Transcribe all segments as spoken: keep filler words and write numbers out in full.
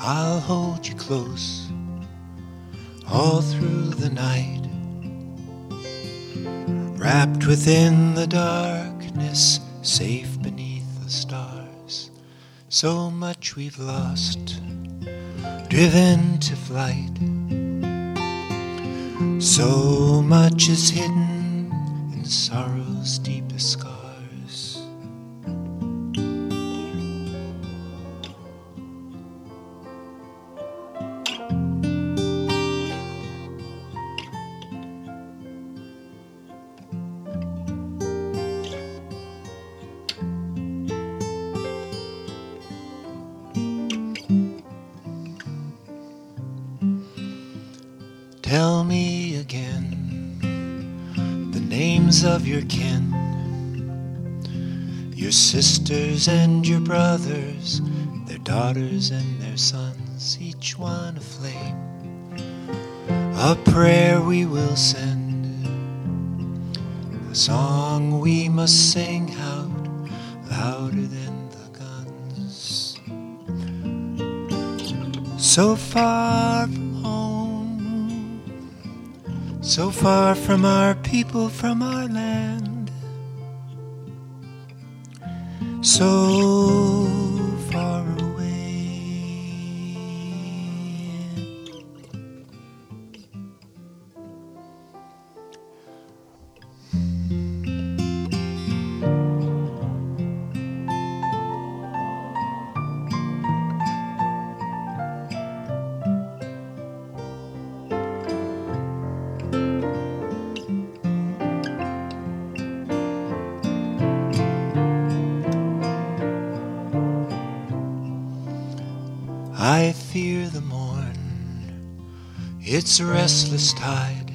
I'll hold you close all through the night, wrapped within the darkness, safe beneath the stars. So much we've lost, driven to flight. So much is hidden in sorrow's deepest scars. Tell me again the names of your kin, your sisters and your brothers, their daughters and their sons, each one a flame, a prayer we will send, a song we must sing out louder than the guns. So far from home, so far from our people, from our land, so far away. I fear the morn, its restless tide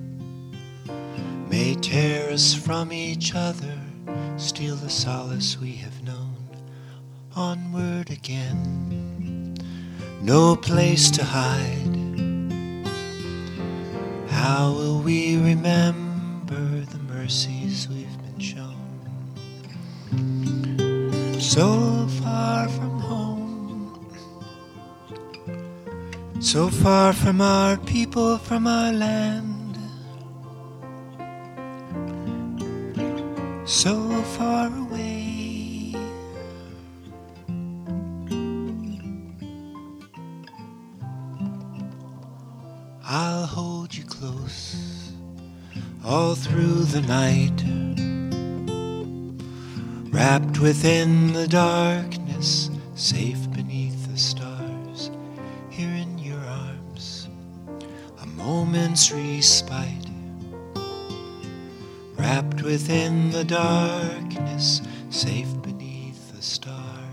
may tear us from each other, steal the solace we have known. Onward again, no place to hide. How will we remember the mercies we've been shown? So far from home, so far from our people, from our land, so far away. I'll hold you close all through the night, wrapped within the darkness, safe beneath the stars. Here in your arms, a moment's respite, wrapped within the darkness, safe beneath the stars.